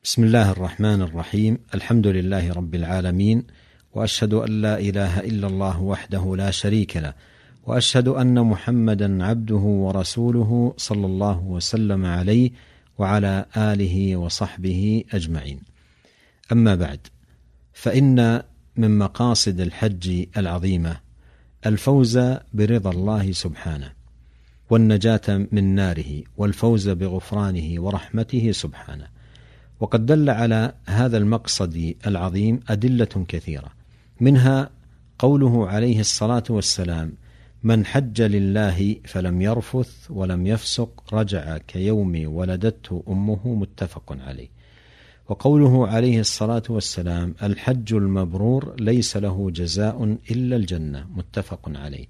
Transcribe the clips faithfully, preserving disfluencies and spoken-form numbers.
بسم الله الرحمن الرحيم. الحمد لله رب العالمين، وأشهد أن لا إله إلا الله وحده لا شريك له، وأشهد أن محمدا عبده ورسوله صلى الله وسلم عليه وعلى آله وصحبه أجمعين. أما بعد، فإن من مقاصد الحج العظيمة الفوز برضا الله سبحانه، والنجاة من ناره، والفوز بغفرانه ورحمته سبحانه. وقد دل على هذا المقصد العظيم أدلة كثيرة، منها قوله عليه الصلاة والسلام: من حج لله فلم يرفث ولم يفسق رجع كيوم ولدته أمه، متفق عليه. وقوله عليه الصلاة والسلام: الحج المبرور ليس له جزاء إلا الجنة، متفق عليه.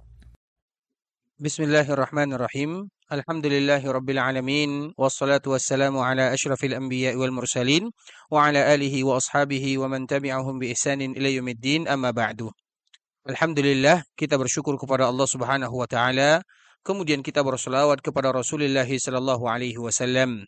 بسم الله الرحمن الرحيم. الحمد لله رب العالمين، والصلاة والسلام على أشرف الأنبياء والمرسلين وعلى آله وأصحابه ومن تبعهم بإحسان إلى يوم الدين. أما بعد. Alhamdulillah, kita bersyukur kepada Allah Subhanahu wa taala. Kemudian kita berselawat kepada Rasulullah sallallahu alaihi wasallam.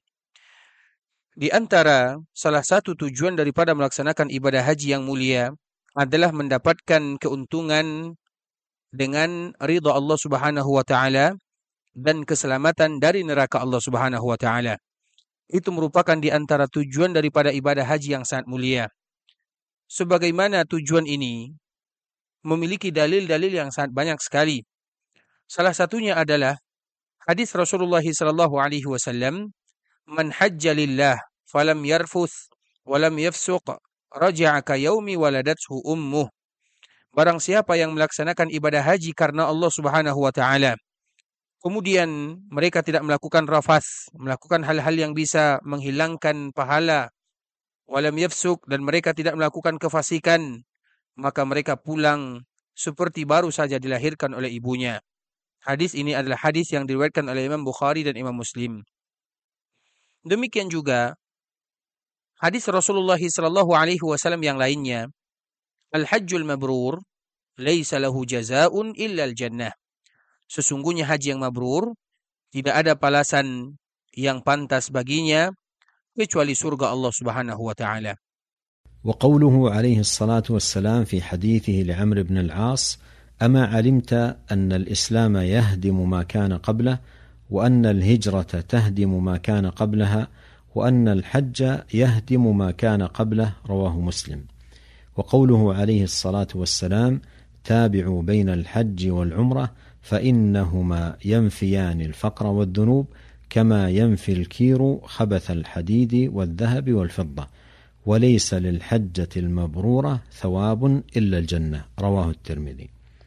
Di antara salah satu tujuan daripada melaksanakan ibadah haji yang mulia adalah mendapatkan keuntungan dengan ridha Allah Subhanahu wa taala dan keselamatan dari neraka Allah Subhanahu wa taala. Itu merupakan di antara tujuan daripada ibadah haji yang sangat mulia. Sebagaimana tujuan ini memiliki dalil-dalil yang sangat banyak sekali. Salah satunya adalah hadis Rasulullah sallallahu alaihi wasallam, "Man hajja lillah falam yarfuth walam yafsuq raja'a ka yaumi waladathu ummuh." Barang siapa yang melaksanakan ibadah haji karena Allah Subhanahu wa taala, kemudian mereka tidak melakukan rafas, melakukan hal-hal yang bisa menghilangkan pahala, walam yafsuk, dan mereka tidak melakukan kefasikan, maka mereka pulang seperti baru saja dilahirkan oleh ibunya. Hadis ini adalah hadis yang diriwayatkan oleh Imam Bukhari dan Imam Muslim. Demikian juga hadis Rasulullah sallallahu alaihi wasallam yang lainnya, Al-hajjul mabrur laisa lahu jazaa'un illa al-jannah. Sesungguhnya haji yang mabrur tidak ada balasan yang pantas baginya kecuali surga Allah Subhanahu wa taala. وقوله عليه الصلاة والسلام في حديثه لعمرو بن العاص: أما علمت أن الإسلام يهدم ما كان قبله، وأن الهجرة تهدم ما كان قبلها، وأن الحج يهدم ما كان قبله، رواه مسلم. وقوله عليه الصلاة والسلام: تابعوا بين الحج والعمرة فإنهما ينفيان الفقر والذنوب كما ينفي الكير خبث الحديد والذهب والفضة، وليس للحجة المبرورة ثواب إلا الجنة، رواه الترمذي.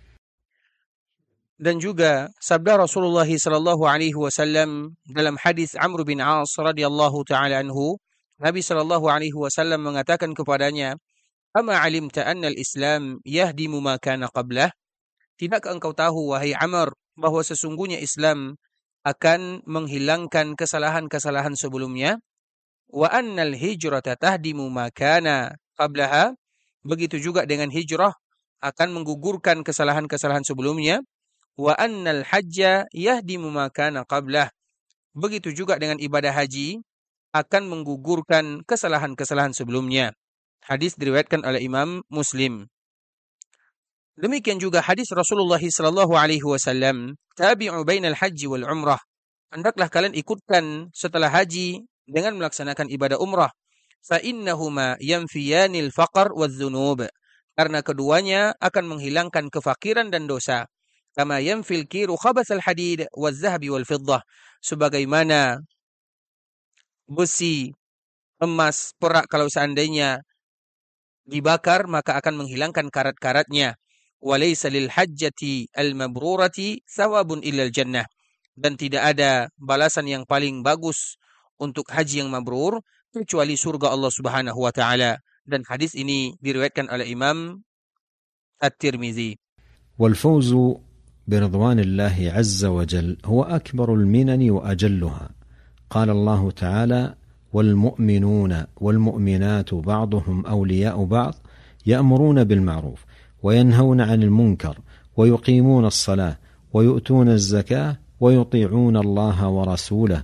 Dan juga sabda Rasulullah sallallahu alaihi wasallam dalam hadis Amr bin As radhiyallahu taala anhu, Nabi sallallahu alaihi wasallam mengatakan kepadanya, "Ama alimta anna al-Islam yahdimu ma kana qablah?" Tidakkah engkau tahu, wahai Amr, bahwa sesungguhnya Islam akan menghilangkan kesalahan-kesalahan sebelumnya? Wa annal hijrata tahdimu ma kana qablaha. Begitu juga dengan hijrah akan menggugurkan kesalahan-kesalahan sebelumnya. Wa annal hajja yahdimu ma kana qablah. Begitu juga dengan ibadah haji akan menggugurkan kesalahan-kesalahan sebelumnya. Hadis diriwayatkan oleh Imam Muslim. Demikian juga hadis Rasulullah sallallahu alaihi wasallam, "Tabi'u bainal haji wal umrah." Hendaklah kalian ikutkan setelah haji dengan melaksanakan ibadah umrah. Fa innahuma yanfiyanil faqr wadh-dhunub. Karena keduanya akan menghilangkan kefakiran dan dosa. Kama yanfil kiru khabathal hadid wadh-dhahabi wal fiddah. Sebagaimana besi, emas, perak kalau seandainya dibakar maka akan menghilangkan karat-karatnya. Walaysa lil hajjati al-mabrurati thawabun illa al-jannah. Dan tidak ada balasan yang paling bagus untuk haji yang mabrur kecuali surga Allah Subhanahu wa taala. Dan hadis ini diriwayatkan oleh Imam At-Tirmizi. والفوز برضوان الله عز وجل هو أكبر المنن وأجلها. قال الله تعالى: والمؤمنون والمؤمنات بعضهم أولياء بعض يأمرون بالمعروف وينهون عن المنكر ويقيمون الصلاة ويؤتون الزكاة ويطيعون الله ورسوله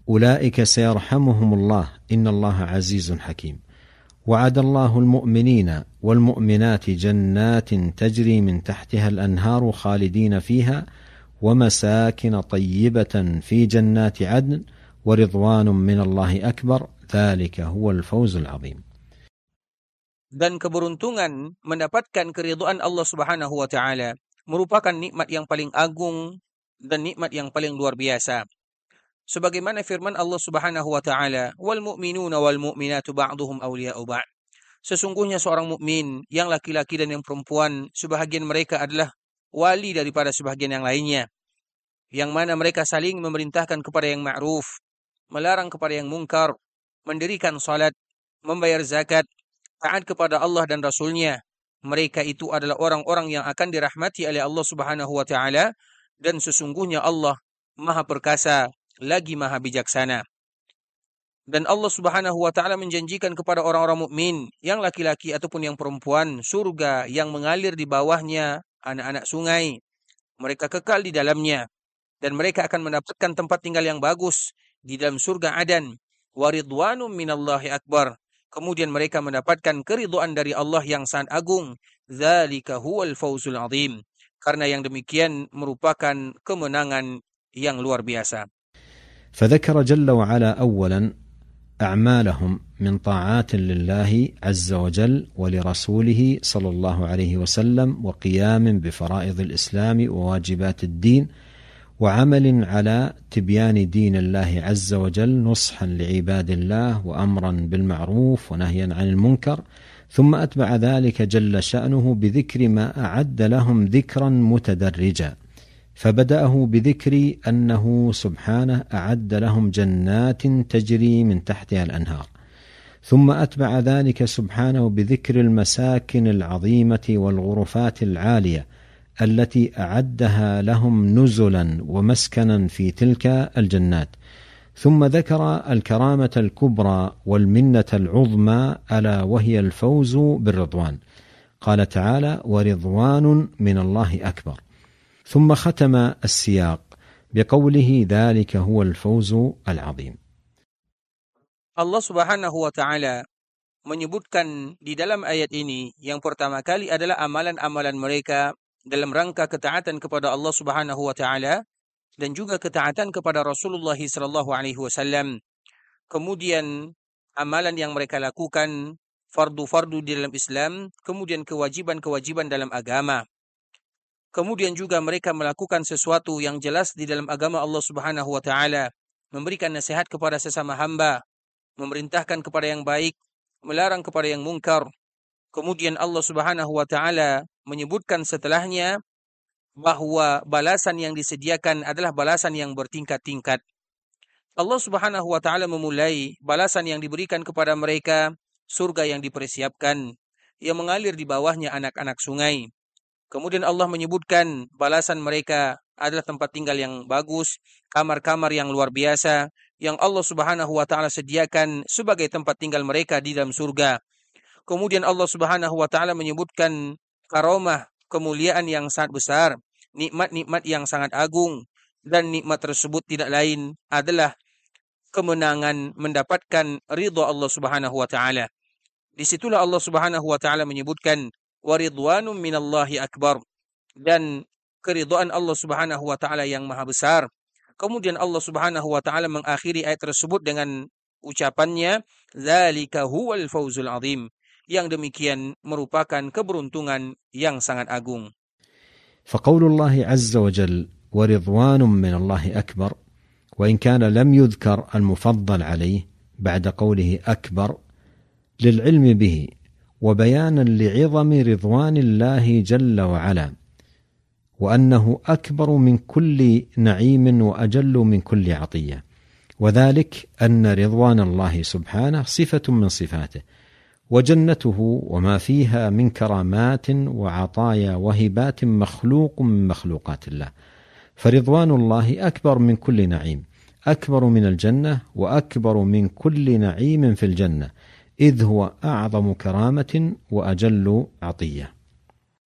أولئك سيرحمهم الله إن الله عزيز حكيم وعد الله المؤمنين والمؤمنات جنات تجري من تحتها الأنهار خالدين فيها ومساكن طيبة في جنات عدن ورضوان من الله أكبر ذلك هو الفوز العظيم. Dan keberuntungan mendapatkan keridhaan Allah Subhanahu wa taala merupakan nikmat yang paling agung dan nikmat yang paling luar biasa. Sebagaimana firman Allah Subhanahu wa taala, "Wal mu'minuna wal mu'minatu ba'duhum awliya'u ba'd." Sesungguhnya seorang mukmin yang laki-laki dan yang perempuan, sebahagian mereka adalah wali daripada sebahagian yang lainnya, yang mana mereka saling memerintahkan kepada yang ma'ruf, melarang kepada yang mungkar, mendirikan salat, membayar zakat, taat kepada Allah dan Rasul-Nya. Mereka itu adalah orang-orang yang akan dirahmati oleh Allah Subhanahu wa taala, dan sesungguhnya Allah Maha Perkasa lagi Maha Bijaksana. Dan Allah Subhanahu wa taala menjanjikan kepada orang-orang mukmin, yang laki-laki ataupun yang perempuan, surga yang mengalir di bawahnya anak-anak sungai. Mereka kekal di dalamnya dan mereka akan mendapatkan tempat tinggal yang bagus di dalam surga Adan. Wa ridwanum minallahi akbar. Kemudian mereka mendapatkan keridhaan dari Allah yang sangat agung. Dzalika huwal fawzul azim. Karena yang demikian merupakan kemenangan yang luar biasa. فذكر جل وعلا أولا أعمالهم من طاعات لله عز وجل ولرسوله صلى الله عليه وسلم وقيام بفرائض الإسلام وواجبات الدين وعمل على تبيان دين الله عز وجل نصحا لعباد الله وأمرا بالمعروف ونهيا عن المنكر ثم أتبع ذلك جل شأنه بذكر ما أعد لهم ذكرا متدرجا فبدأه بذكر أنه سبحانه أعد لهم جنات تجري من تحتها الأنهار ثم أتبع ذلك سبحانه بذكر المساكن العظيمة والغرفات العالية التي أعدها لهم نزلا ومسكنا في تلك الجنات ثم ذكر الكرامة الكبرى والمنة العظمى ألا وهي الفوز بالرضوان قال تعالى ورضوان من الله أكبر ثم ختم السياق بقوله ذلك هو الفوز العظيم. Allah Subhanahu wa taala menyebutkan di dalam ayat ini yang pertama kali adalah amalan-amalan mereka dalam rangka ketaatan kepada Allah Subhanahu wa taala dan juga ketaatan kepada Rasulullah sallallahu alaihi wasallam. Kemudian amalan yang mereka lakukan, fardu-fardu di dalam Islam, kemudian kewajiban-kewajiban dalam agama. Kemudian juga mereka melakukan sesuatu yang jelas di dalam agama Allah Subhanahu wa taala, memberikan nasihat kepada sesama hamba, memerintahkan kepada yang baik, melarang kepada yang mungkar. Kemudian Allah Subhanahu wa taala menyebutkan setelahnya bahwa balasan yang disediakan adalah balasan yang bertingkat-tingkat. Allah Subhanahu wa taala memulai balasan yang diberikan kepada mereka, surga yang dipersiapkan, yang mengalir di bawahnya anak-anak sungai. Kemudian Allah menyebutkan balasan mereka adalah tempat tinggal yang bagus, kamar-kamar yang luar biasa, yang Allah Subhanahu wa taala sediakan sebagai tempat tinggal mereka di dalam surga. Kemudian Allah Subhanahu wa taala menyebutkan karamah, kemuliaan yang sangat besar, nikmat-nikmat yang sangat agung, dan nikmat tersebut tidak lain adalah kemenangan mendapatkan ridha Allah Subhanahu wa taala. Disitulah Allah Subhanahu wa taala menyebutkan waridwanum minallahi akbar, dan keridhaan Allah Subhanahu wa taala yang maha besar. Kemudian Allah Subhanahu wa taala mengakhiri ayat tersebut dengan ucapannya dzalika huwal fawzul azim, yang demikian merupakan keberuntungan yang sangat agung. فقول الله عز وجل ورضوان من الله أكبر وإن كان لم يذكر المفضل عليه بعد قوله أكبر للعلم به وبيانا لعظم رضوان الله جل وعلا وأنه أكبر من كل نعيم وأجل من كل عطية وذلك أن رضوان الله سبحانه صفة من صفاته وجنته وما فيها من كرامات وعطايا وهبات مخلوق من مخلوقات الله فرضوان الله أكبر من كل نعيم أكبر من الجنة وأكبر من كل نعيم في الجنة إذ هو أعظم كرامة وأجل عطية.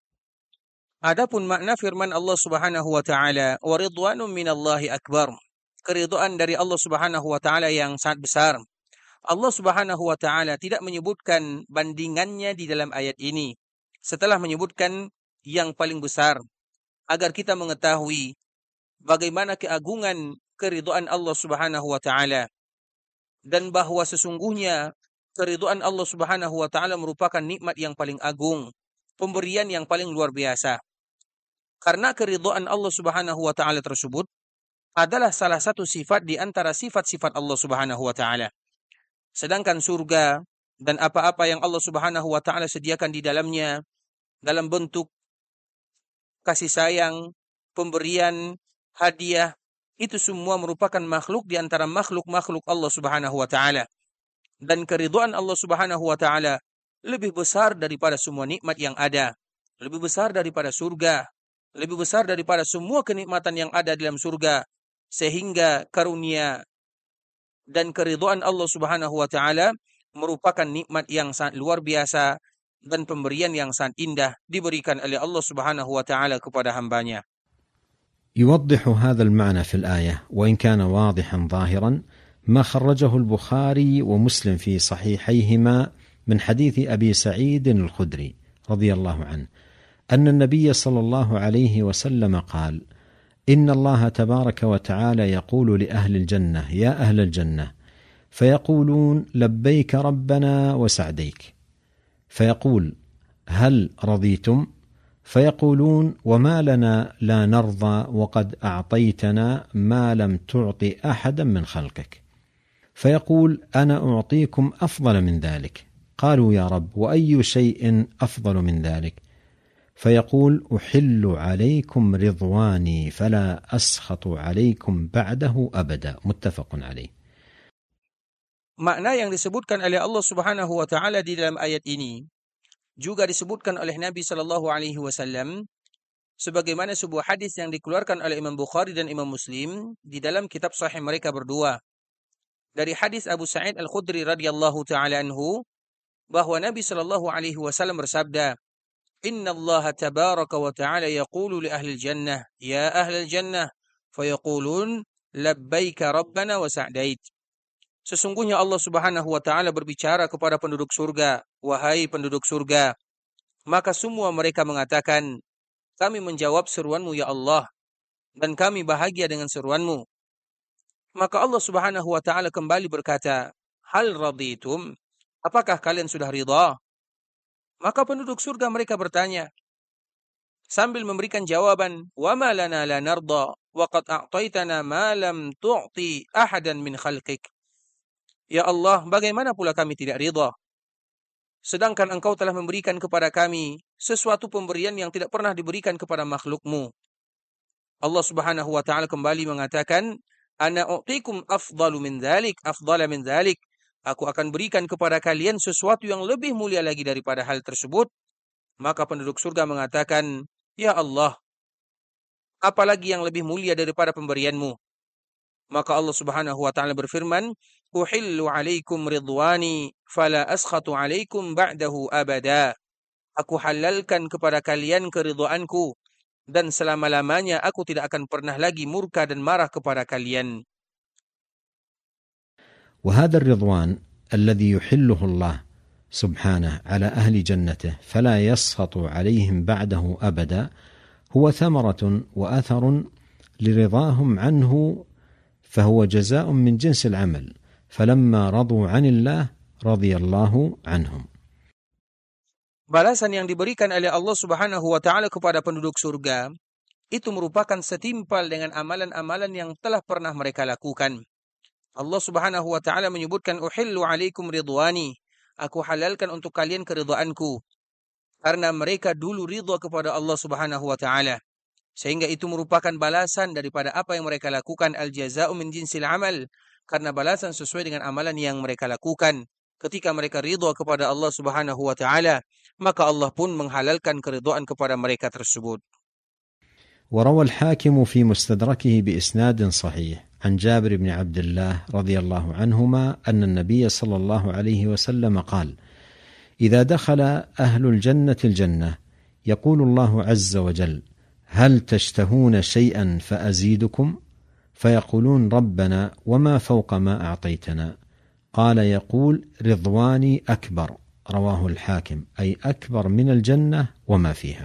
Adapun makna firman Allah Subhanahu wa taala, "Wa ridwanun minallahi akbar." keridhaan dari Allah Subhanahu wa taala yang sangat besar. Allah Subhanahu wa taala tidak menyebutkan bandingannya di dalam ayat ini setelah menyebutkan yang paling besar, agar kita mengetahui bagaimana keagungan keridhaan Allah Subhanahu wa taala, dan bahwa sesungguhnya keridhaan Allah Subhanahu wa taala merupakan nikmat yang paling agung, pemberian yang paling luar biasa. Karena keridhaan Allah Subhanahu wa taala tersebut adalah salah satu sifat di antara sifat-sifat Allah Subhanahu wa taala. Sedangkan surga dan apa-apa yang Allah Subhanahu wa taala sediakan di dalamnya dalam bentuk kasih sayang, pemberian, hadiah, itu semua merupakan makhluk di antara makhluk-makhluk Allah Subhanahu wa taala. Dan keridhaan Allah Subhanahu wa taala lebih besar daripada semua nikmat yang ada, lebih besar daripada surga, lebih besar daripada semua kenikmatan yang ada dalam surga, sehingga karunia dan keridhaan Allah Subhanahu wa taala merupakan nikmat yang sangat luar biasa dan pemberian yang sangat indah diberikan oleh Allah Subhanahu wa taala kepada hambanya. يوضح هذا المعنى في الآية وإن كان واضحا ظاهرا ما خرجه البخاري ومسلم في صحيحيهما من حديث أبي سعيد الخدري رضي الله عنه أن النبي صلى الله عليه وسلم قال: إن الله تبارك وتعالى يقول لأهل الجنة: يا أهل الجنة، فيقولون: لبيك ربنا وسعديك. فيقول: هل رضيتم؟ فيقولون: وما لنا لا نرضى وقد أعطيتنا ما لم تعطي أحدا من خلقك. فيقول: أنا أعطيكم أفضل من ذلك. قالوا: يا رب، وأي شيء أفضل من ذلك؟ فيقول: أحل عليكم رضواني فلا أسخط عليكم بعده أبدا. متفق عليه. Makna yang disebutkan oleh Allah Subhanahu wa taala di dalam ayat ini juga disebutkan oleh Nabi sallallahu alaihi wasallam sebagaimana sebuah hadis yang dikeluarkan oleh Imam Bukhari dan Imam Muslim di dalam kitab sahih mereka berdua. Dari hadis Abu Sa'id Al-Khudri radhiyallahu taala anhu bahwa Nabi sallallahu alaihi wasallam bersabda: Inna Allah tabaraka wa ta'ala yaqulu li ahli jannah, ya ahli jannah, fayaqulun labbaika rabbana wa sa'dait. Sesungguhnya Allah Subhanahu wa taala berbicara kepada penduduk surga, wahai penduduk surga. Maka semua mereka mengatakan, kami menjawab seruanmu ya Allah, dan kami bahagia dengan seruanmu. Maka Allah Subhanahu wa taala kembali berkata, hal raditum? Apakah kalian sudah ridha? Maka penduduk surga mereka bertanya sambil memberikan jawaban, wa ma lana la narda wa qad a'taitana ma lam tu'ti ahadan min khalqik. Ya Allah, bagaimana pula kami tidak ridha sedangkan Engkau telah memberikan kepada kami sesuatu pemberian yang tidak pernah diberikan kepada makhlukmu. Allah Subhanahu wa taala kembali mengatakan, ana u'tikum afdalu min dzalik, afdala min dzalik. Aku akan berikan kepada kalian sesuatu yang lebih mulia lagi daripada hal tersebut. Maka penduduk surga mengatakan, ya Allah, apalagi yang lebih mulia daripada pemberianmu? Maka Allah Subhanahu wa taala berfirman, uhillu alaikum ridwani fala askhatu alaikum ba'dahu abada. Aku halalkan kepada kalian keridhaanku, dan selama-lamanya aku tidak akan pernah lagi murka dan marah kepada kalian. وهذا الرضوان الذي يحله الله سبحانه على أهل جنته فلا يسخط عليهم بعده أبدا هو ثمرة وأثر لرضاهم عنه، فهو جزاء من جنس العمل، فلما رضوا عن الله رضي الله عنهم. Balasan yang diberikan oleh Allah Subhanahu wa taala kepada penduduk surga itu merupakan setimpal dengan amalan-amalan yang telah pernah mereka lakukan. Allah Subhanahu wa taala menyebutkan uhillu alaikum ridwani, aku halalkan untuk kalian keridhaanku, karena mereka dulu ridha kepada Allah Subhanahu wa taala, sehingga itu merupakan balasan daripada apa yang mereka lakukan, al jazaa'u min jinsil amal, karena balasan sesuai dengan amalan yang mereka lakukan. Ketika mereka ridha kepada Allah Subhanahu wa taala, maka Allah pun menghalalkan keridhaan kepada mereka tersebut. وروى الحاكم في مستدركه بإسناد صحيح عن جابر بن عبد الله رضي الله عنهما أن النبي صلى الله عليه وسلم قال: إذا دخل أهل الجنة الجنة يقول الله عز وجل: هل تشتهون شيئا فأزيدكم؟ فيقولون ربنا وما فوق ما أعطيتنا؟ قال يقول رضواني أكبر، رواه الحاكم، أي أكبر من الجنة وما فيها.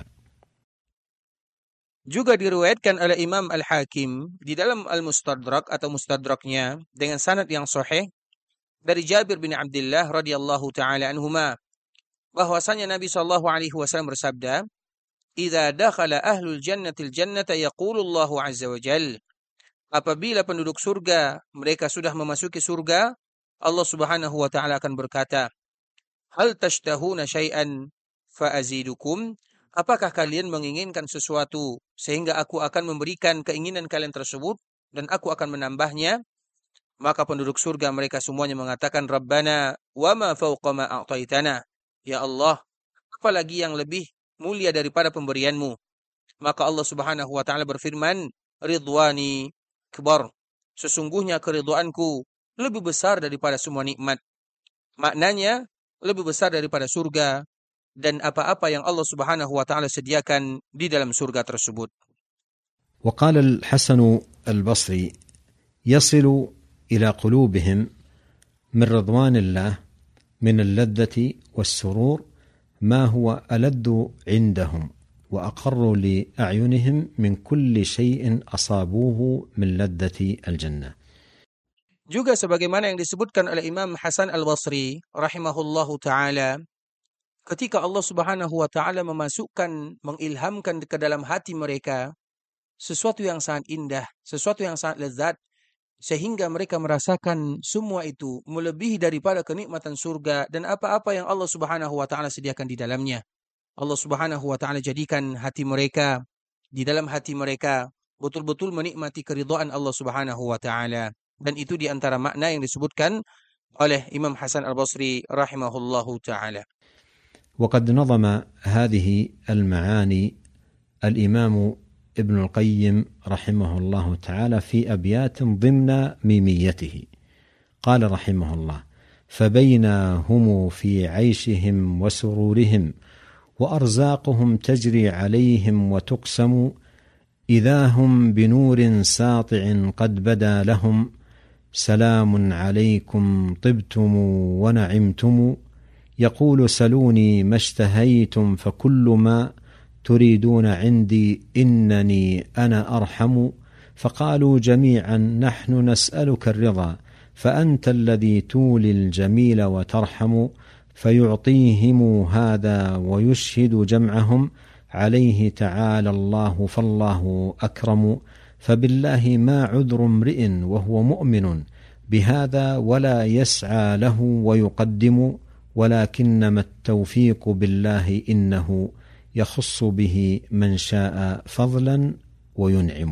Juga diriwayatkan oleh Imam Al-Hakim di dalam Al-Mustadrak atau Mustadraknya dengan sanad yang sahih dari Jabir bin Abdullah radhiyallahu taala anhuma bahwasanya Nabi sallallahu alaihi wasallam bersabda, "Idza dakhala ahlul jannatil jannata yaqulu Allahu azza wa jalla." Apabila penduduk surga mereka sudah memasuki surga, Allah Subhanahu wa taala akan berkata, "Hal tashtahuna syai'an fa azidukum?" Apakah kalian menginginkan sesuatu sehingga aku akan memberikan keinginan kalian tersebut dan aku akan menambahnya? Maka penduduk surga mereka semuanya mengatakan, Rabbana wa ma fawqa ma a'taitana. Ya Allah, apalagi yang lebih mulia daripada pemberianmu? Maka Allah Subhanahu wa taala berfirman, Ridwani akbar. Sesungguhnya keridwaanku lebih besar daripada semua nikmat. Maknanya lebih besar daripada surga dan apa-apa yang Allah Subhanahu wa taala sediakan di dalam surga tersebut. وقال الحسن البصري يصل إلى قلوبهم من رضوان الله من اللذة والسرور ما هو ألذ عندهم وأقر لأعينهم من كل شيء أصابوه من لذة الجنة. Juga sebagaimana yang disebutkan oleh Imam Hasan Al-Basri rahimahullahu taala, ketika Allah Subhanahu wa taala memasukkan, mengilhamkan ke dalam hati mereka sesuatu yang sangat indah, sesuatu yang sangat lezat, sehingga mereka merasakan semua itu melebihi daripada kenikmatan surga dan apa-apa yang Allah Subhanahu wa taala sediakan di dalamnya. Allah Subhanahu wa taala jadikan hati mereka, di dalam hati mereka betul-betul menikmati keridhaan Allah Subhanahu wa taala. Dan itu di antara makna yang disebutkan oleh Imam Hasan Al-Basri rahimahullahu taala. وقد نظم هذه المعاني الإمام ابن القيم رحمه الله تعالى في أبيات ضمن ميميته. قال رحمه الله: فبينهم في عيشهم وسرورهم وأرزاقهم تجري عليهم وتقسم إذا هم بنور ساطع قد بدا لهم سلام عليكم طبتم ونعمتم يقول سلوني ما اشتهيتم فكل ما تريدون عندي إنني أنا أرحم فقالوا جميعا نحن نسألك الرضا فأنت الذي تولي الجميل وترحم فيعطيهم هذا ويشهد جمعهم عليه تعالى الله فالله أكرم فبالله ما عذر امرئ وهو مؤمن بهذا ولا يسعى له ويقدم ولكنما التوفيق بالله إنه يخص به من شاء فضلا وينعم.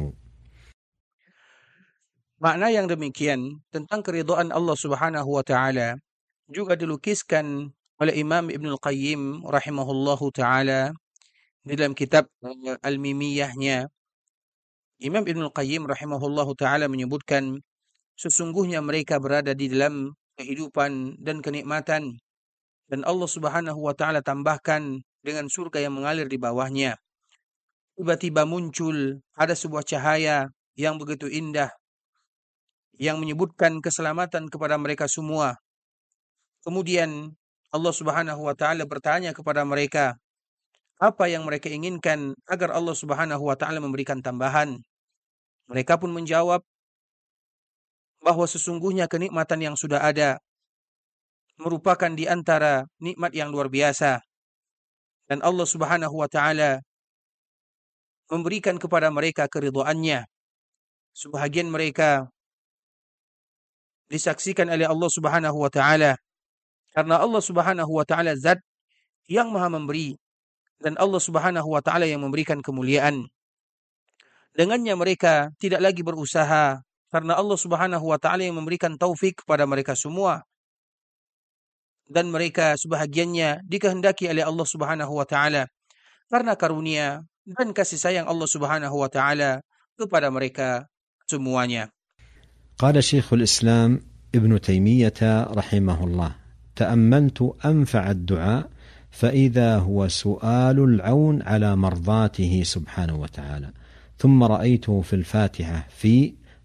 Makna yang demikian tentang keridhaan Allah Subhanahu wa taala juga dilukiskan oleh Imam Ibn Al-Qayyim rahimahullahu taala di dalam kitab Al-Mimiyahnya. Imam Ibn Al-Qayyim rahimahullahu taala menyebutkan sesungguhnya mereka berada di dalam kehidupan dan kenikmatan dan Allah Subhanahu wa taala tambahkan dengan surga yang mengalir di bawahnya. Tiba-tiba muncul ada sebuah cahaya yang begitu indah yang menyebutkan keselamatan kepada mereka semua. Kemudian Allah Subhanahu wa taala bertanya kepada mereka apa yang mereka inginkan agar Allah Subhanahu wa taala memberikan tambahan. Mereka pun menjawab bahwa sesungguhnya kenikmatan yang sudah ada merupakan di antara nikmat yang luar biasa. Dan Allah Subhanahu wa taala memberikan kepada mereka keridhaannya. Sebahagian mereka disaksikan oleh Allah Subhanahu wa taala karena Allah Subhanahu wa taala zat yang Maha memberi dan Allah Subhanahu wa taala yang memberikan kemuliaan. Dengannya mereka tidak lagi berusaha karena Allah Subhanahu wa taala yang memberikan taufik kepada mereka semua. Dan mereka sebahagiannya dikehendaki oleh Allah Subhanahu wa taala karena karunia dan kasih sayang Allah Subhanahu wa taala kepada mereka semuanya. قال شيخ الإسلام ابن تيمية رحمه الله: تأملت أنفع الدعاء فإذا هو سؤال العون على مرضاته سبحانه وتعالى ثم رأيته في الفاتحة في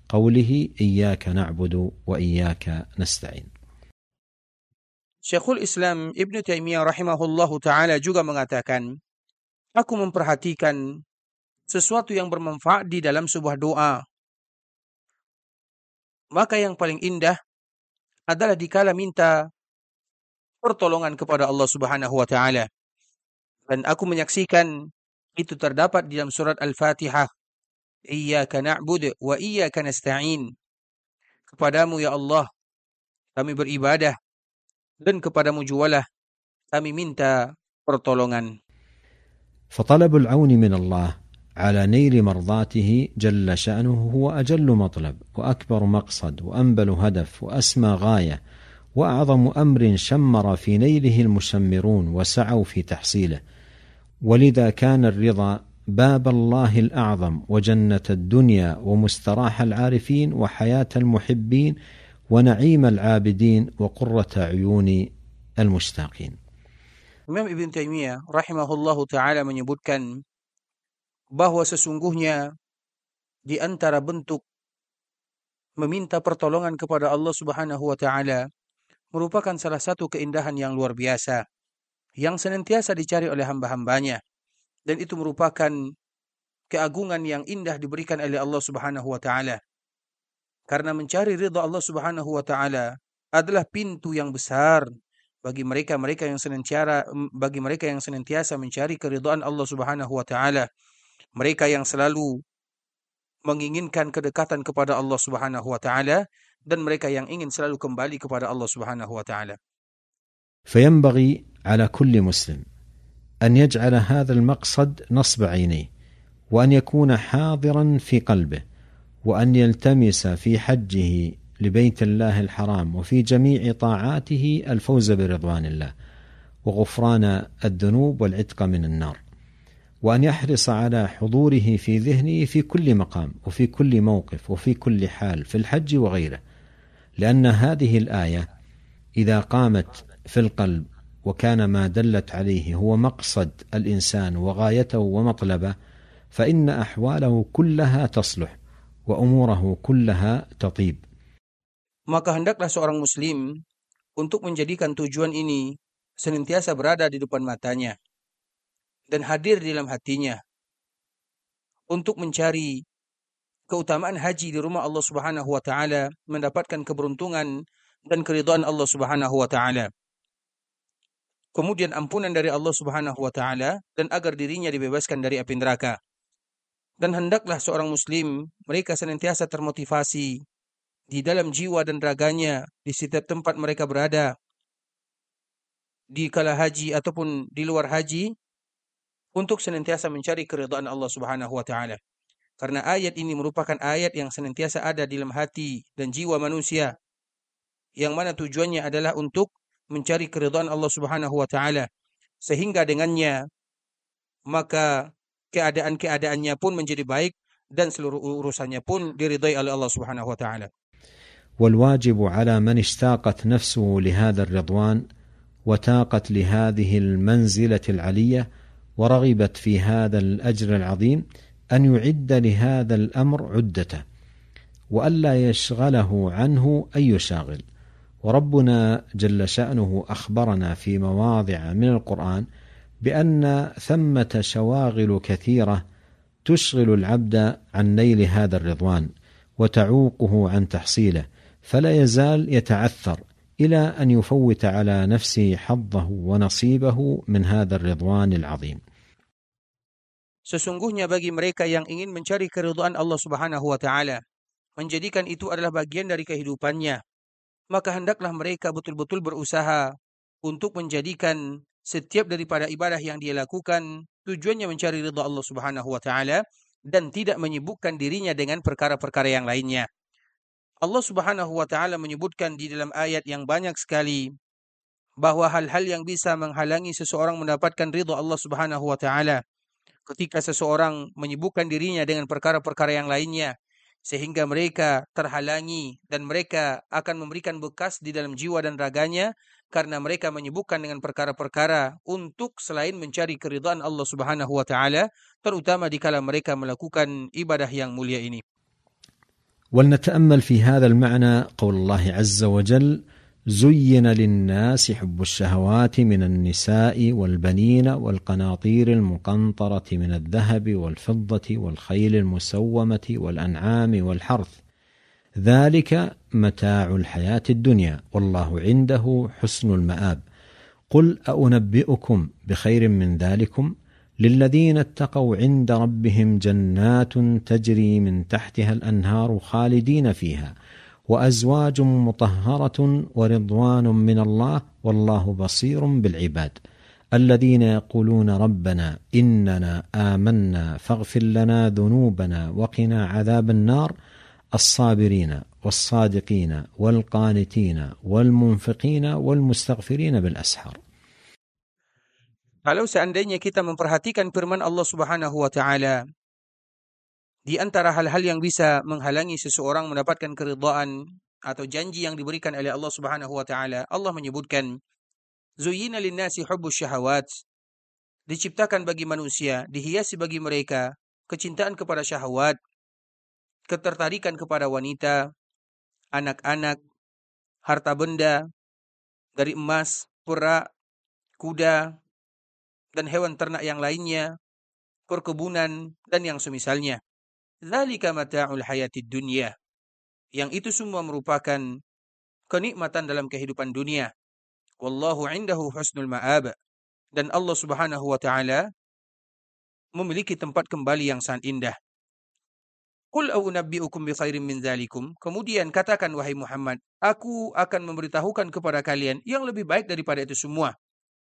قوله إياك نعبد وإياك نستعين. Syekhul Islam Ibn Taimiyah rahimahullahu ta'ala juga mengatakan, aku memperhatikan sesuatu yang bermanfaat di dalam sebuah doa. Maka yang paling indah adalah dikala minta pertolongan kepada Allah Subhanahu wa ta'ala. Dan aku menyaksikan itu terdapat di dalam surat Al-Fatihah. Iyyaka na'budu wa iyyaka nasta'in. Kepadamu ya Allah kami beribadah, dan kepadamu jualah kami minta pertolongan. فطلب العون من الله على نيل مرضاته جل شأنه هو أجل مطلب وأكبر مقصد وأنبل هدف وأسمى غاية وأعظم أمر شمر في نيله المشمرون وسعوا في تحصيله. ولذا كان الرضا باب الله الأعظم وجنة الدنيا ومستراح العارفين وحياة المحبين ونعيم العابدين وقرة عيون المشتاقين. Imam Ibn Taimiyah rahimahullahu ta'ala menyebutkan bahwa sesungguhnya di antara bentuk meminta pertolongan kepada Allah Subhanahu wa ta'ala merupakan salah satu keindahan yang luar biasa yang senantiasa dicari oleh hamba-hambanya, dan itu merupakan keagungan yang indah diberikan oleh Allah Subhanahu wa ta'ala. Karena mencari ridha Allah Subhanahu wa ta'ala adalah pintu yang besar bagi mereka-mereka yang senantiasa bagi mereka yang senantiasa mencari keridhaan Allah Subhanahu wa ta'ala. Mereka yang selalu menginginkan kedekatan kepada Allah Subhanahu wa ta'ala, dan mereka yang ingin selalu kembali kepada Allah Subhanahu wa ta'ala. فينبغي على كل مسلم أن يجعل هذا المقصد نصب عينيه، وأن يكون حاضرا في قلبه، وأن يلتمس في حجه لبيت الله الحرام وفي جميع طاعاته الفوز برضوان الله وغفران الذنوب والعتق من النار، وأن يحرص على حضوره في ذهنه في كل مقام وفي كل موقف وفي كل حال في الحج وغيره، لأن هذه الآية إذا قامت في القلب وكان ما دلت عليه هو مقصد الإنسان وغايته ومطلبه فإن أحواله كلها تصلح وأموره كلها تطيب. Maka hendaklah seorang muslim untuk menjadikan tujuan ini senantiasa berada di depan matanya dan hadir di dalam hatinya untuk mencari keutamaan haji di rumah Allah Subhanahu wa ta'ala, mendapatkan keberuntungan dan keridhaan Allah Subhanahu wa ta'ala, kemudian ampunan dari Allah Subhanahu wa ta'ala, dan agar dirinya dibebaskan dari api neraka. Dan hendaklah seorang muslim mereka senantiasa termotivasi di dalam jiwa dan raganya di setiap tempat mereka berada, di kala haji ataupun di luar haji, untuk senantiasa mencari keridhaan Allah Subhanahu wa ta'ala. Karena ayat ini merupakan ayat yang senantiasa ada di dalam hati dan jiwa manusia, yang mana tujuannya adalah untuk mencari keridhaan Allah Subhanahu wa ta'ala, sehingga dengannya maka keadaan-keadaannya pun menjadi baik dan seluruh urusannya pun diridai oleh Allah Subhanahu wa ta'ala. والواجب على من اشتاقت نفسه لهذا الرضوان وتاقت لهذه المنزلة العلية ورغبت في هذا الأجر العظيم أن يعد لهذا الأمر عدته وألا يشغله عنه أي شاغل. وربنا جل شأنه أخبرنا في مواضع من القرآن بأن ثمة شواغل كثيرة تشغل العبد عن نيل هذا الرضوان وتعوقه عن تحصيله، فلا يزال يتعثر إلى أن يفوت على نفسه حظه ونصيبه من هذا الرضوان العظيم. Sesungguhnya bagi mereka yang ingin mencari keridhaan Allah Subhanahu wa ta'ala, menjadikan itu adalah bagian dari kehidupannya, maka hendaklah mereka betul-betul berusaha untuk menjadikan setiap daripada ibadah yang dia lakukan tujuannya mencari ridha Allah Subhanahu wa ta'ala, dan tidak menyibukkan dirinya dengan perkara-perkara yang lainnya. Allah Subhanahu wa ta'ala menyebutkan di dalam ayat yang banyak sekali bahwa hal-hal yang bisa menghalangi seseorang mendapatkan ridha Allah Subhanahu wa ta'ala, ketika seseorang menyibukkan dirinya dengan perkara-perkara yang lainnya, sehingga mereka terhalangi dan mereka akan memberikan bekas di dalam jiwa dan raganya, karena mereka menyibukkan dengan perkara-perkara untuk selain mencari keridhaan Allah Subhanahu wa ta'ala, terutama dikala mereka melakukan ibadah yang mulia ini. ولنتأمل في هذا المعنى قول الله عز وجل: زين للناس حب الشهوات من النساء والبنين والقناطير المقنطرة من الذهب والفضة والخيل المسومة والأنعام والحرث، ذلك متاع الحياة الدنيا والله عنده حسن المآب. قل أنبئكم بخير من ذلكم للذين اتقوا عند ربهم جنات تجري من تحتها الأنهار خالدين فيها وأزواج مطهرة ورضوان من الله والله بصير بالعباد الذين يقولون ربنا إننا آمنا فاغفر لنا ذنوبنا وقنا عذاب النار الصابرين والصادقين والقانتين والمنفقين والمستغفرين بالأسحار. Kalau seandainya kita memperhatikan firman Allah Subhanahu wa taala, di antara hal-hal yang bisa menghalangi seseorang mendapatkan keridhaan atau janji yang diberikan oleh Allah Subhanahu wa taala, Allah menyebutkan zuyyina linnasi hubbus syahawat, diciptakan bagi manusia, dihiasi bagi mereka kecintaan kepada syahwat, ketertarikan kepada wanita, anak-anak, harta benda dari emas, perak, kuda dan hewan ternak yang lainnya, perkebunan dan yang semisalnya. Dzalika mata'ul hayatid dunya. Yang itu semua merupakan kenikmatan dalam kehidupan dunia. Wallahu indahu husnul ma'ab. Dan Allah Subhanahu wa taala memiliki tempat kembali yang sangat indah. Qul a'unabbi'ukum bi khairin min dzalikum. Kemudian katakan wahai Muhammad, aku akan memberitahukan kepada kalian yang lebih baik daripada itu semua.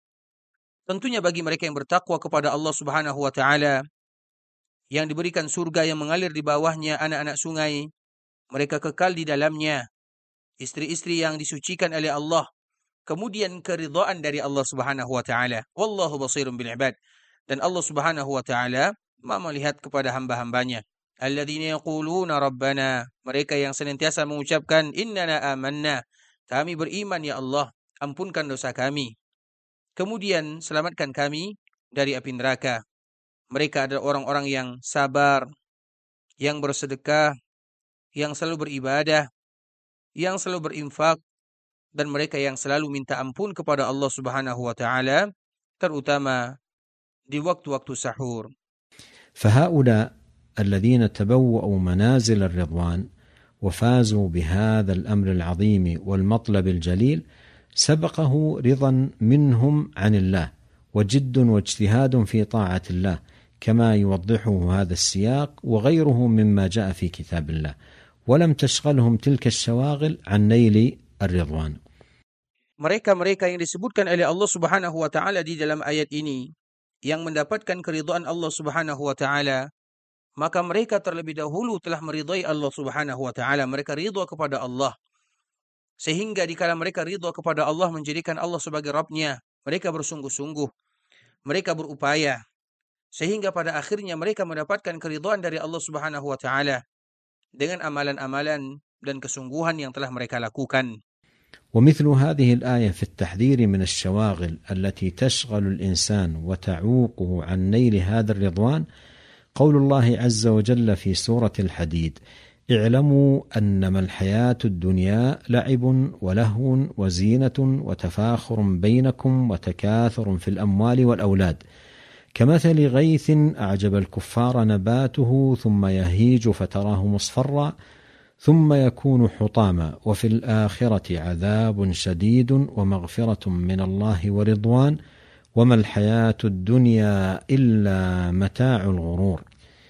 Tentunya bagi mereka yang bertakwa kepada Allah Subhanahu wa taala, yang diberikan surga yang mengalir di bawahnya anak-anak sungai, mereka kekal di dalamnya, istri-istri yang disucikan oleh Allah, kemudian keridhaan dari Allah Subhanahu wa taala. Wallahu basirun bil ibad. Dan Allah Subhanahu wa taala Maha melihat kepada hamba-hambanya. Alladzina yaquluna rabbana, mereka yang senantiasa mengucapkan innana amanna, kami beriman ya Allah, ampunkan dosa kami. Kemudian selamatkan kami dari api neraka. Mereka adalah orang-orang yang sabar, yang bersedekah, yang selalu beribadah, yang selalu berinfak, dan mereka yang selalu minta ampun kepada Allah Subhanahu wa taala, terutama di waktu-waktu sahur. فهؤلاء الذين تبوأوا منازل الرضوان وفازوا بهذا الأمر العظيم والمطلب الجليل سبقه رضا منهم عن الله وجد واجتهاد في طاعة الله كما يوضحه هذا السياق وغيره مما جاء في كتاب الله، ولم تشغلهم تلك الشواغل عن نيل الرضوان. Mereka-mereka yang disebutkan oleh Allah Subhanahu wa taala di dalam ayat ini yang mendapatkan keridhaan Allah Subhanahu wa taala, maka mereka terlebih dahulu telah meridai Allah Subhanahu wa taala. Mereka ridha kepada Allah. Sehingga dikala mereka ridha kepada Allah, menjadikan Allah sebagai Rabbnya, mereka bersungguh-sungguh, mereka berupaya, sehingga pada akhirnya mereka mendapatkan keridhaan dari Allah Subhanahu wa taala dengan amalan-amalan dan kesungguhan yang telah mereka lakukan. ومثل هذه الآية في التحذير من الشواغل التي تشغل الإنسان وتعوقه عن نيل هذا الرضوان قول الله عز وجل في سورة الحديد: اعلموا أنما الحياة الدنيا لعب ولهو وزينة وتفاخر بينكم وتكاثر في الأموال والأولاد كمثل غيث أعجب الكفار نباته ثم يهيج فتراه مصفرا ثم يكون حطاما وفي الآخرة عذاب شديد ومغفرة من الله ورضوان وما الحياة الدنيا إلا متاع الغرور.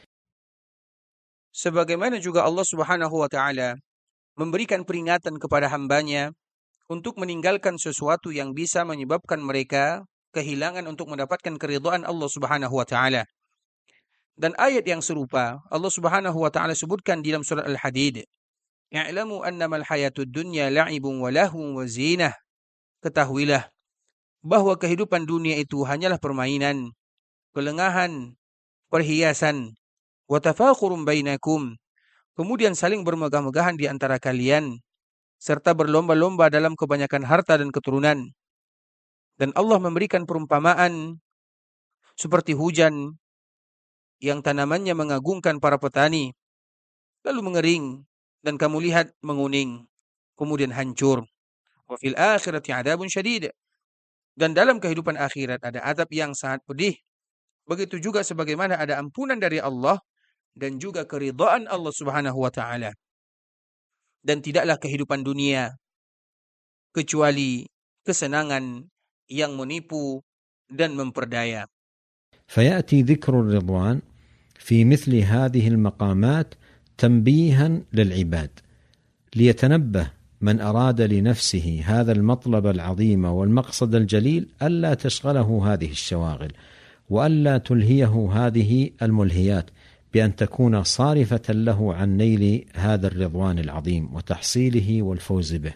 Sebagaimana juga Allah Subhanahu wa taala memberikan peringatan kepada hambanya untuk meninggalkan sesuatu yang bisa menyebabkan mereka kehilangan untuk mendapatkan keridhaan Allah Subhanahu wa taala. Dan ayat yang serupa Allah Subhanahu wa taala sebutkan di dalam surah Al-Hadid, "I'lamu annamal hayatud dunya la'ibun wa lahwun wa zinah." Ketahuilah bahwa kehidupan dunia itu hanyalah permainan, kelengahan, perhiasan, wa tafakhurun bainakum, kemudian saling bermegah-megahan di antara kalian, serta berlomba-lomba dalam kebanyakan harta dan keturunan. Dan Allah memberikan perumpamaan seperti hujan yang tanamannya mengagungkan para petani, lalu mengering dan kamu lihat menguning, kemudian hancur. Wa fil akhirati adzabun syadid. Dan dalam kehidupan akhirat ada azab yang sangat pedih. Begitu juga sebagaimana ada ampunan dari Allah dan juga keridhaan Allah Subhanahu wa taala. Dan tidaklah kehidupan dunia kecuali kesenangan yang menipu dan memperdaya. فيأتي ذكر الرضوان في مثل هذه المقامات تنبيها للعباد ليتنبه من أراد لنفسه هذا المطلب العظيم والمقصد الجليل ألا تشغله هذه الشواغل وألا تلهيه هذه الملهيات بأن تكون صارفة له عن نيل هذا الرضوان العظيم وتحصيله والفوز به.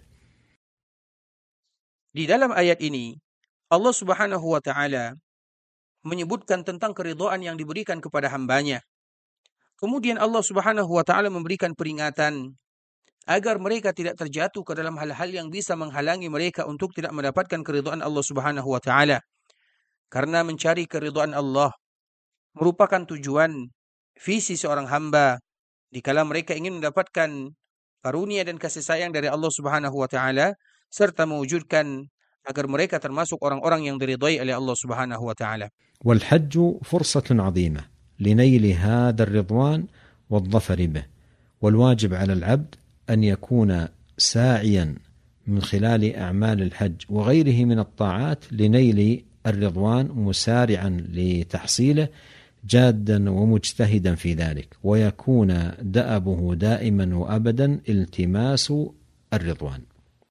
Di dalam ayat ini Allah Subhanahu wa taala menyebutkan tentang keridhaan yang diberikan kepada hambanya. Kemudian Allah Subhanahu wa taala memberikan peringatan agar mereka tidak terjatuh ke dalam hal-hal yang bisa menghalangi mereka untuk tidak mendapatkan keridhaan Allah Subhanahu wa taala. Karena mencari keridhaan Allah merupakan tujuan visi seorang hamba dikala mereka ingin mendapatkan karunia dan kasih sayang dari Allah Subhanahu wa taala serta mewujudkan agar mereka termasuk orang-orang yang diridhai oleh Allah Subhanahu wa taala. والحج فرصة عظيمة لنيل هذا الرضوان والظفر به، والواجب على العبد أن يكون ساعيا من خلال أعمال الحج وغيره من الطاعات لنيل الرضوان، مسارعا لتحصيله جادا ومجتهدا في ذلك، ويكون دأبه دائما وأبدا التماس الرضوان.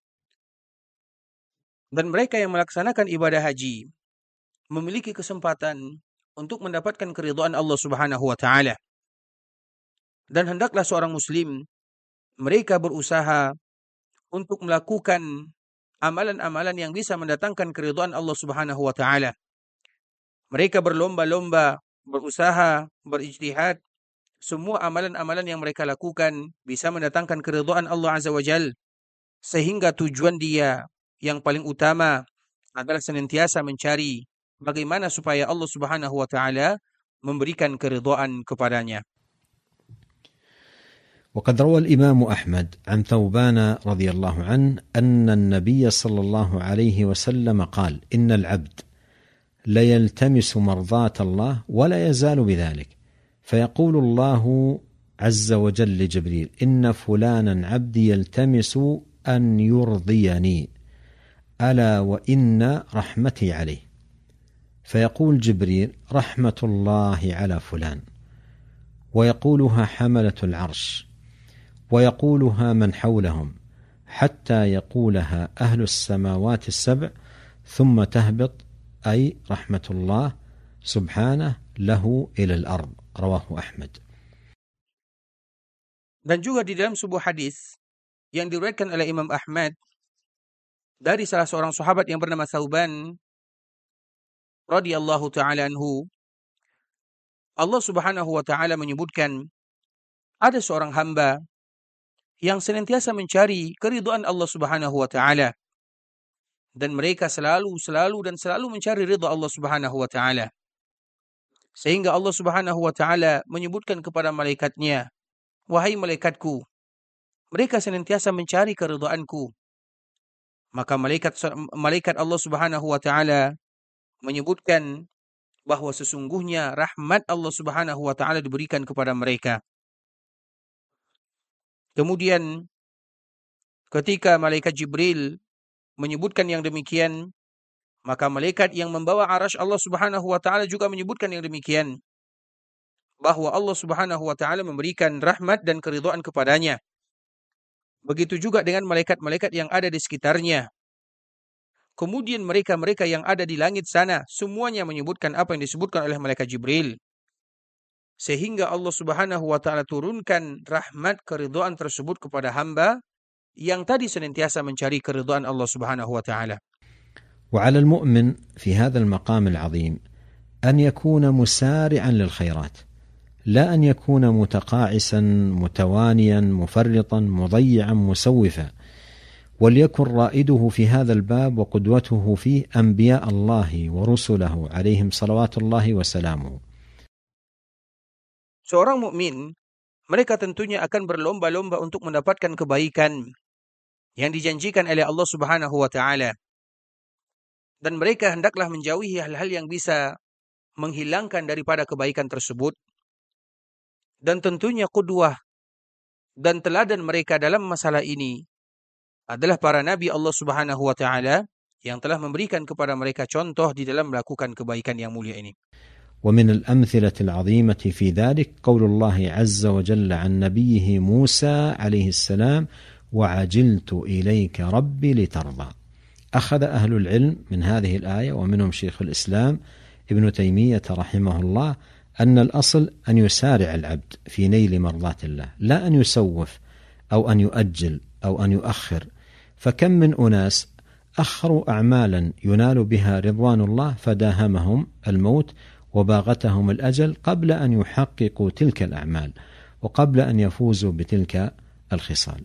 Dan mereka yang melaksanakan ibadah haji memiliki kesempatan untuk mendapatkan keridhaan Allah Subhanahu wa taala. Dan hendaklah seorang muslim mereka berusaha untuk melakukan amalan-amalan yang bisa mendatangkan keridhaan Allah Subhanahu wa taala. Mereka berlomba-lomba, berusaha, berijtihad. Semua amalan-amalan yang mereka lakukan bisa mendatangkan keridhaan Allah Azza wa Jalla, sehingga tujuan dia yang paling utama adalah senantiasa mencari bagaimana supaya Allah Subhanahu wa taala memberikan keridhaan kepadanya. وقد روى الإمام أحمد عن ثوبان رضي الله عنه أن النبي صلى الله عليه وسلم قال: إن العبد ليلتمس مرضاة الله ولا يزال بذلك، فيقول الله عز وجل لجبريل: إن فلانا عبدي يلتمس أن يرضيني ألا وإن رحمتي عليه، فيقول جبريل: رحمة الله على فلان، ويقولها حملة العرش، ويقولها من حولهم، حتى يقولها أهل السماوات السبع، ثم تهبط أي رحمة الله سبحانه له إلى الأرض. رواه أحمد. Dan juga di dalam sebuah hadis yang diriwayatkan oleh Imam Ahmad dari salah seorang sahabat yang bernama Thauban radhiyallahu taala anhu, Allah Subhanahu wa taala menyebutkan ada seorang hamba yang senantiasa mencari keridhaan Allah Subhanahu wa taala, dan mereka selalu selalu dan selalu mencari ridha Allah Subhanahu wa taala, sehingga Allah Subhanahu wa taala menyebutkan kepada malaikatnya, wahai malaikatku, mereka senantiasa mencari keridhaanku. Maka malaikat malaikat Allah Subhanahu wa taala menyebutkan bahwa sesungguhnya rahmat Allah Subhanahu wa taala diberikan kepada mereka. Kemudian ketika malaikat Jibril menyebutkan yang demikian, maka malaikat yang membawa arasy Allah Subhanahu wa taala juga menyebutkan yang demikian, bahwa Allah Subhanahu wa taala memberikan rahmat dan keridhaan kepadanya. Begitu juga dengan malaikat-malaikat yang ada di sekitarnya. Kemudian mereka-mereka yang ada di langit sana, semuanya menyebutkan apa yang disebutkan oleh malaikat Jibril. Sehingga Allah Subhanahu wa taala turunkan rahmat keridhaan tersebut kepada hamba yang tadi senantiasa mencari keridhaan Allah Subhanahu wa taala. وعلى المؤمن في هذا المقام العظيم أن يكون مسارعا للخيرات، لا أن يكون متقاعسا متوانيا مفرطا مضيعا مسوفا، وليكن رائده في هذا الباب وقدوته فيه أنبياء الله ورسله عليهم صلوات الله وسلامه. Seorang mukmin mereka tentunya akan berlomba-lomba untuk mendapatkan kebaikan yang dijanjikan oleh Allah Subhanahu wa taala. Dan mereka hendaklah menjauhi hal-hal yang bisa menghilangkan daripada kebaikan tersebut. Dan tentunya qudwah dan teladan mereka dalam masalah ini adalah para nabi Allah Subhanahu wa taala yang telah memberikan kepada mereka contoh di dalam melakukan kebaikan yang mulia ini. ومن الأمثلة العظيمة في ذلك قول الله عز وجل عن نبيه موسى عليه السلام وعجلت إليك ربي لترضى. أخذ أهل العلم من هذه الآية ومنهم شيخ الإسلام ابن تيمية رحمه الله أن الأصل أن يسارع العبد في نيل مرضات الله، لا أن يسوف أو أن يؤجل أو أن يؤخر. فكم من أناس أخروا أعمالا ينال بها رضوان الله فداهمهم الموت وباغتهم الأجل قبل أن يحققوا تلك الأعمال وقبل أن يفوزوا بتلك الخصال.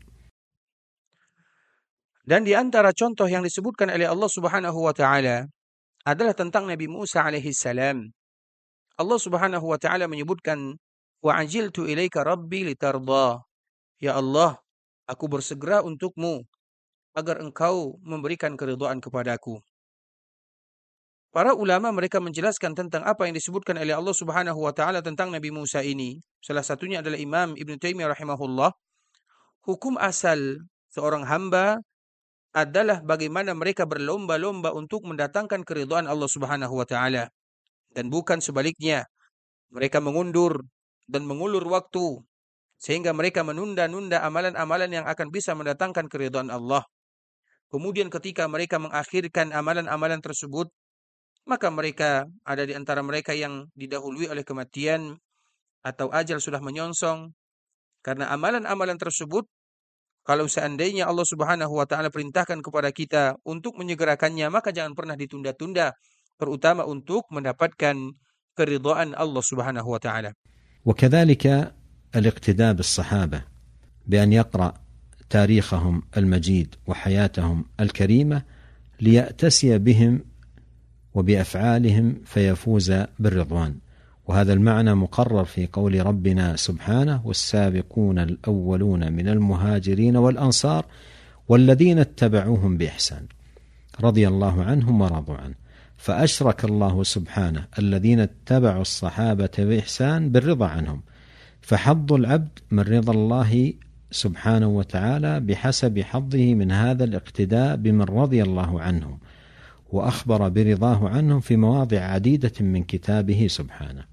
Dan di antara contoh yang disebutkan oleh Allah Subhanahu wa taala adalah tentang Nabi Musa alaihi salam. Allah Subhanahu wa taala menyebutkan wa ajiltu ilaika rabbi litarda. Ya Allah, aku bersegera untukmu agar engkau memberikan keridhaan kepadaku. Para ulama mereka menjelaskan tentang apa yang disebutkan oleh Allah Subhanahu wa taala tentang Nabi Musa ini. Salah satunya adalah Imam Ibn Taimiyah rahimahullah. Hukum asal seorang hamba adalah bagaimana mereka berlomba-lomba untuk mendatangkan keridhaan Allah Subhanahu wa taala dan bukan sebaliknya. Mereka mengundur dan mengulur waktu sehingga mereka menunda-nunda amalan-amalan yang akan bisa mendatangkan keridhaan Allah. Kemudian ketika mereka mengakhirkan amalan-amalan tersebut, maka mereka ada di antara mereka yang didahului oleh kematian atau ajal sudah menyongsong. Karena amalan-amalan tersebut, kalau seandainya Allah Subhanahu wa taala perintahkan kepada kita untuk menyegerakannya, maka jangan pernah ditunda-tunda, terutama untuk mendapatkan keridhaan Allah Subhanahu wa taala. وكذلك الاقتداء بالصحابة بأن يقرأ تاريخهم المجيد وحياتهم الكريمة ليأتسي بهم وبأفعالهم فيفوز بالرضوان. وهذا المعنى مقرر في قول ربنا سبحانه والسابقون الأولون من المهاجرين والأنصار والذين اتبعوهم بإحسان رضي الله عنهم ورضوا عنه. فأشرك الله سبحانه الذين اتبعوا الصحابة بإحسان بالرضا عنهم، فحظ العبد من رضا الله سبحانه وتعالى بحسب حظه من هذا الاقتداء بمن رضي الله عنهم وأخبر برضاه عنهم في مواضع عديدة من كتابه سبحانه.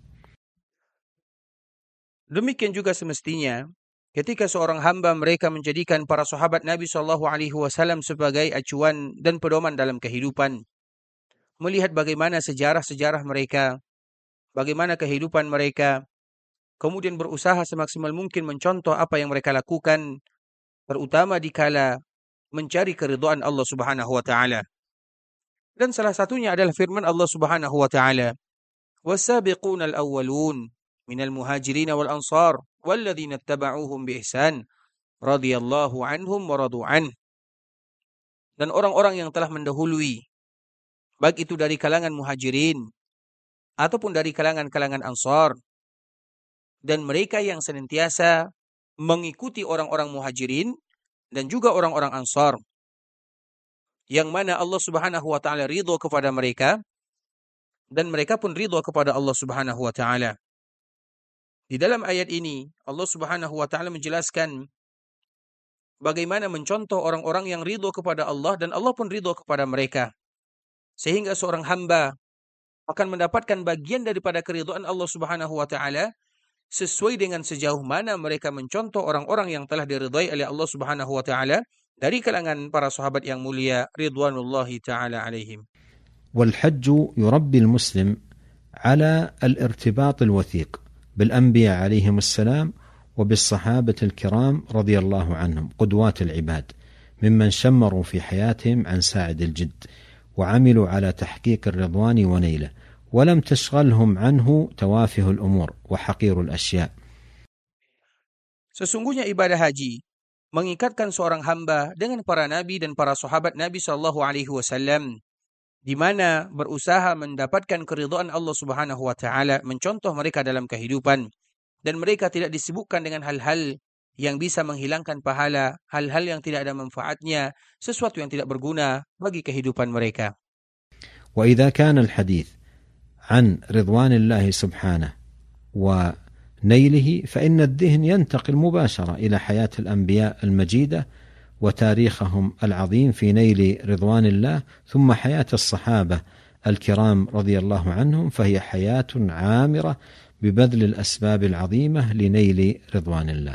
Demikian juga semestinya ketika seorang hamba mereka menjadikan para sahabat Nabi shallallahu alaihi wasallam sebagai acuan dan pedoman dalam kehidupan, melihat bagaimana sejarah-sejarah mereka, bagaimana kehidupan mereka, kemudian berusaha semaksimal mungkin mencontoh apa yang mereka lakukan, terutama dikala mencari keridhaan Allah Subhanahu wa taala. Dan salah satunya adalah firman Allah Subhanahu wa taala, "Was-sabiqunal awwalun minal muhajirin wal ansar walladzina ittaba'uuhum bi ihsan radhiyallahu anhum wa radu an." Dan orang-orang yang telah mendahului, baik itu dari kalangan muhajirin ataupun dari kalangan-kalangan ansar, dan mereka yang senantiasa mengikuti orang-orang muhajirin dan juga orang-orang ansar, yang mana Allah Subhanahu wa taala ridho kepada mereka dan mereka pun ridho kepada Allah Subhanahu wa taala. Di dalam ayat ini Allah Subhanahu wa taala menjelaskan bagaimana mencontoh orang-orang yang ridho kepada Allah dan Allah pun ridho kepada mereka, sehingga seorang hamba akan mendapatkan bagian daripada keridhaan Allah Subhanahu wa taala sesuai dengan sejauh mana mereka mencontoh orang-orang yang telah diridhai oleh Allah Subhanahu wa taala dari kalangan para sahabat yang mulia ridwanullahi taala alaihim. والحج يربي المسلم على الارتباط الوثيق بالأنبياء عليهم السلام وبالصحابة الكرام رضي الله عنهم قدوات العباد ممن شمروا في حياتهم عن ساعد الجد وعملوا على تحقيق الرضوان ونيله ولم تشغلهم عنه توافه الأمور وحقير الأشياء. Sesungguhnya ibadah haji mengikatkan seorang hamba dengan para nabi dan para sahabat Nabi sallallahu alaihi wasallam, di mana berusaha mendapatkan keridhaan Allah Subhanahu wa taala, mencontoh mereka dalam kehidupan, dan mereka tidak disibukkan dengan hal-hal yang bisa menghilangkan pahala, hal-hal yang tidak ada manfaatnya, sesuatu yang tidak berguna bagi kehidupan mereka. وإذا كان الحديث عن رضوان الله سبحانه ونيله فإن الذهن ينتقل مباشرة إلى حياة الأنبياء المجيدة وتاريخهم العظيم في نيل رضوان الله، ثم حياة الصحابة الكرام رضي الله عنهم، فهي حياة عامرة ببذل الأسباب العظيمة لنيل رضوان الله.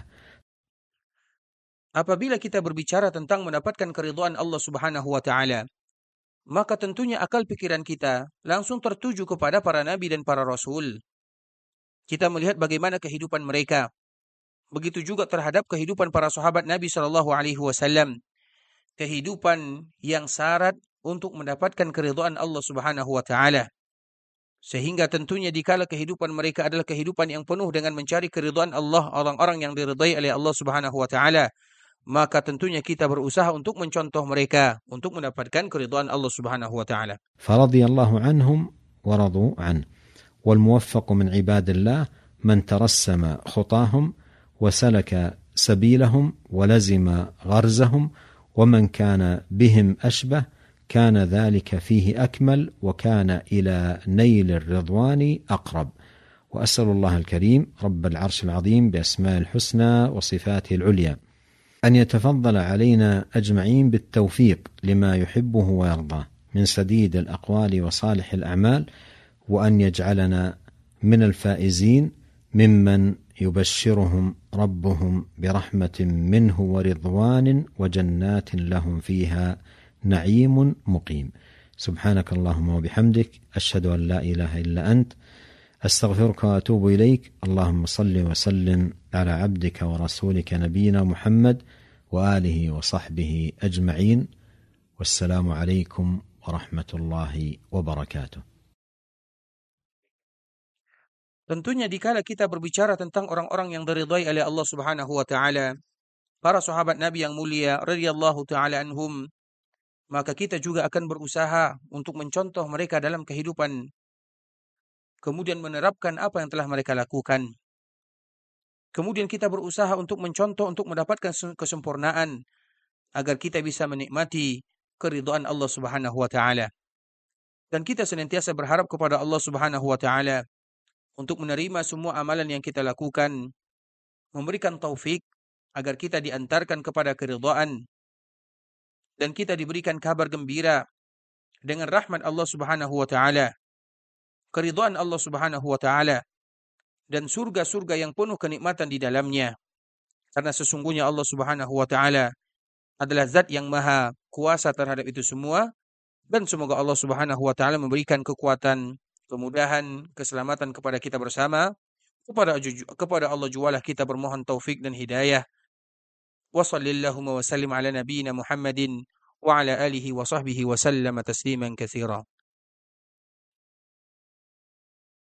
Apabila kita berbicara tentang mendapatkan keridhaan Allah Subhanahu wa taala, maka tentunya akal pikiran kita langsung tertuju kepada para nabi dan para rasul. Kita melihat bagaimana kehidupan mereka. Begitu juga terhadap kehidupan para sahabat Nabi shallallahu alaihi wasallam. Kehidupan yang syarat untuk mendapatkan keridhaan Allah Subhanahu wa taala. Sehingga tentunya dikala kehidupan mereka adalah kehidupan yang penuh dengan mencari keridhaan Allah, orang-orang yang diridai oleh Allah Subhanahu wa taala, maka tentunya kita berusaha untuk mencontoh mereka untuk mendapatkan keridhaan Allah Subhanahu wa taala. فرضي الله عنهم ورضوا عنه، والموفق من عباد الله من ترسم خطاهم وسلك سبيلهم ولزم غرزهم، ومن كان بهم أشبه كان ذلك فيه أكمل وكان إلى نيل الرضوان أقرب. وأسأل الله الكريم رب العرش العظيم بأسماء الحسنى وصفاته العليا أن يتفضل علينا أجمعين بالتوفيق لما يحبه ويرضاه من سديد الأقوال وصالح الأعمال، وأن يجعلنا من الفائزين ممن يبشرهم ربهم برحمة منه ورضوان وجنات لهم فيها نعيم مقيم. سبحانك اللهم وبحمدك، أشهد أن لا إله إلا أنت، أستغفرك وأتوب إليك. اللهم صل وسلم على عبدك ورسولك نبينا محمد وآله وصحبه أجمعين، والسلام عليكم ورحمة الله وبركاته. Tentunya dikala kita berbicara tentang orang-orang yang diridhai oleh Allah Subhanahu wa taala, para sahabat Nabi yang mulia radhiyallahu taala anhum, maka kita juga akan berusaha untuk mencontoh mereka dalam kehidupan, kemudian menerapkan apa yang telah mereka lakukan. Kemudian kita berusaha untuk mencontoh untuk mendapatkan kesempurnaan agar kita bisa menikmati keridhaan Allah Subhanahu wa taala. Dan kita senantiasa berharap kepada Allah Subhanahu wa taala untuk menerima semua amalan yang kita lakukan, memberikan taufik agar kita diantarkan kepada keridhaan, dan kita diberikan kabar gembira dengan rahmat Allah Subhanahu wa taala, keridhaan Allah Subhanahu wa taala, dan surga-surga yang penuh kenikmatan di dalamnya. Karena sesungguhnya Allah Subhanahu wa taala adalah zat yang maha kuasa terhadap itu semua, dan semoga Allah Subhanahu wa taala memberikan kekuatan, kemudahan, keselamatan kepada kita bersama. Kepada kepada Allah jualah kita bermohon taufik dan hidayah. Wa sallallahu wa sallim ala nabiyyina Muhammadin wa ala alihi wa sahbihi wa sallama tasliman katsira.